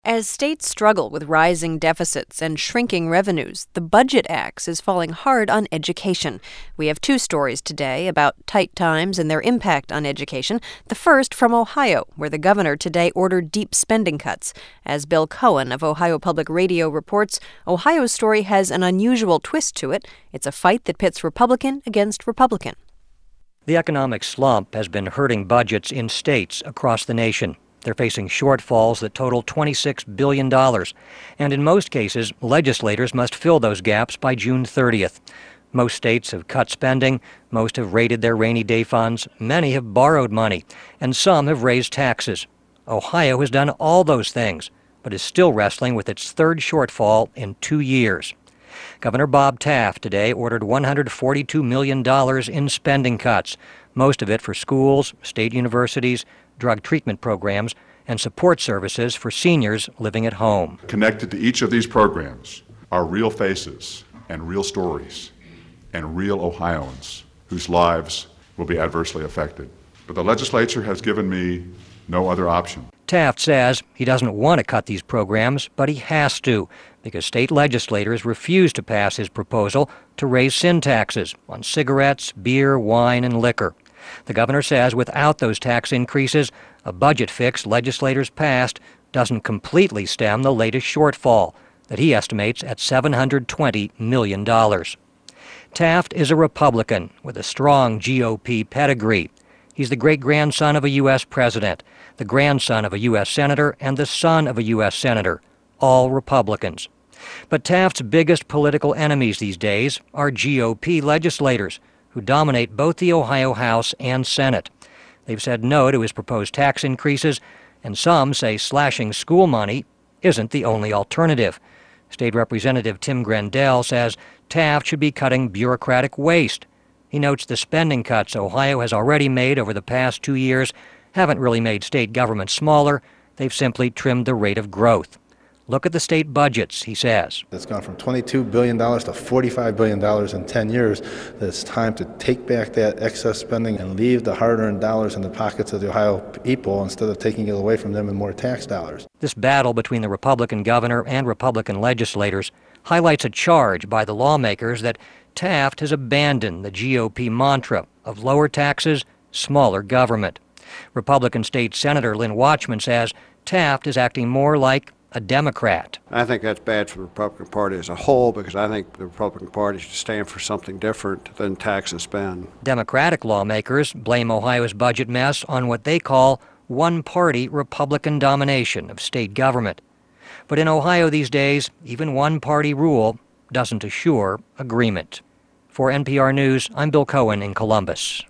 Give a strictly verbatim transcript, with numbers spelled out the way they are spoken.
As states struggle with rising deficits and shrinking revenues, the budget axe is falling hard on education. We have two stories today about tight times and their impact on education. The first from Ohio, where the governor today ordered deep spending cuts. As Bill Cohen of Ohio Public Radio reports, Ohio's story has an unusual twist to it. It's a fight that pits Republican against Republican. The economic slump has been hurting budgets in states across the nation. They're facing shortfalls that total twenty-six billion dollars, and in most cases, legislators must fill those gaps by June thirtieth. Most states have cut spending, most have raided their rainy day funds, many have borrowed money, and some have raised taxes. Ohio has done all those things, but is still wrestling with its third shortfall in two years. Governor Bob Taft today ordered one hundred forty-two million dollars in spending cuts, most of it for schools, state universities, drug treatment programs, and support services for seniors living at home. Connected to each of these programs are real faces and real stories and real Ohioans whose lives will be adversely affected. But the legislature has given me no other option. Taft says he doesn't want to cut these programs, but he has to, because state legislators refuse to pass his proposal to raise sin taxes on cigarettes, beer, wine, and liquor. The governor says without those tax increases, a budget fix legislators passed doesn't completely stem the latest shortfall that he estimates at seven hundred twenty million dollars. Taft is a Republican with a strong G O P pedigree. He's the great-grandson of a U S president, the grandson of a U S senator, and the son of a U S senator, all Republicans. But Taft's biggest political enemies these days are G O P legislators, who dominate both the Ohio House and Senate. They've said no to his proposed tax increases, and some say slashing school money isn't the only alternative. State Representative Tim Grendell says Taft should be cutting bureaucratic waste. He notes the spending cuts Ohio has already made over the past two years haven't really made state government smaller. They've simply trimmed the rate of growth. Look at the state budgets, he says. It's gone from twenty-two billion dollars to forty-five billion dollars in ten years. It's time to take back that excess spending and leave the hard-earned dollars in the pockets of the Ohio people instead of taking it away from them in more tax dollars. This battle between the Republican governor and Republican legislators highlights a charge by the lawmakers that Taft has abandoned the G O P mantra of lower taxes, smaller government. Republican State Senator Lynn Watchman says Taft is acting more like a Democrat. I think that's bad for the Republican Party as a whole, because I think the Republican Party should stand for something different than tax and spend. Democratic lawmakers blame Ohio's budget mess on what they call one-party Republican domination of state government. But in Ohio these days, even one-party rule doesn't assure agreement. For N P R News, I'm Bill Cohen in Columbus.